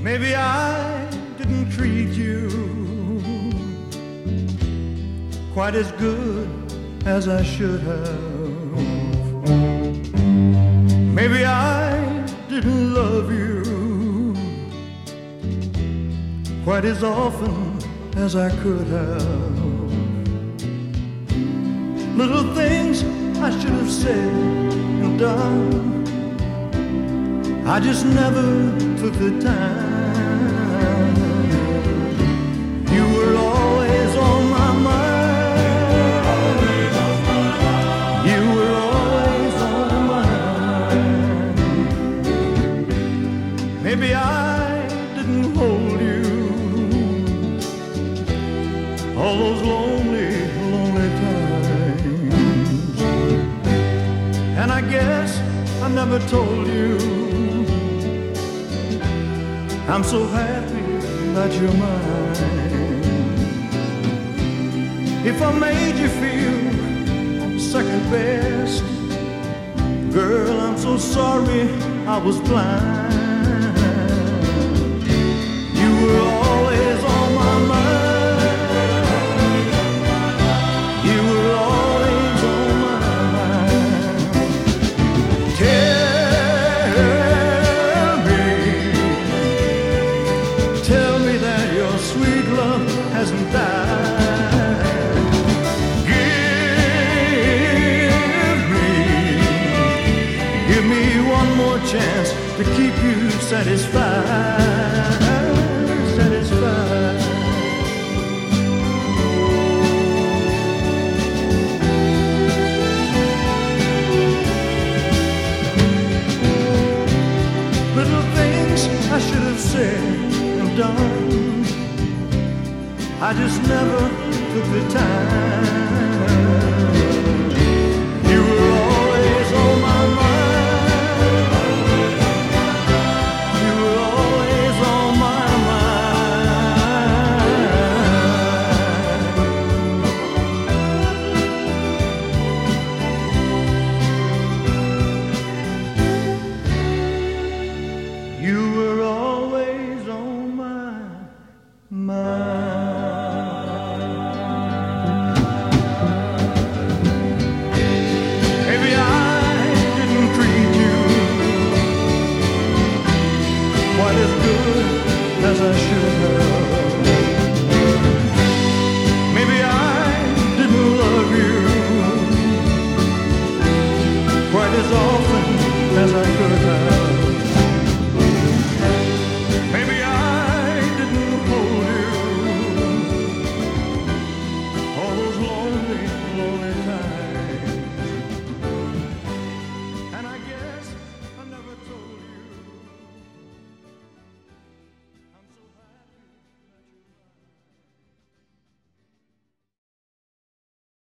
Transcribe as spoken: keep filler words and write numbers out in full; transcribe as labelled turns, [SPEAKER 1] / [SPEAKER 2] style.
[SPEAKER 1] Maybe I didn't treat you quite as good as I should have. Maybe I didn't love you quite as often as I could have. Little things I should have said and done, I just never took the time. You were always on my mind. You were always on my mind. Maybe I didn't hold you all those lonely, lonely times. And I guess I never told you I'm so happy that you're mine. If I made you feel second best, girl, I'm so sorry I was blind. You were always on my mind. You were always on my mind. Tell Tell me that your sweet love hasn't died. Give me, give me one more chance to keep you satisfied, satisfied. Little things I should have said, done, I just never took the time. You were always on my mind. You were always on my mind. You were always on my Maybe I didn't treat you quite as good as I should have. Maybe I didn't love you quite as often as I could have.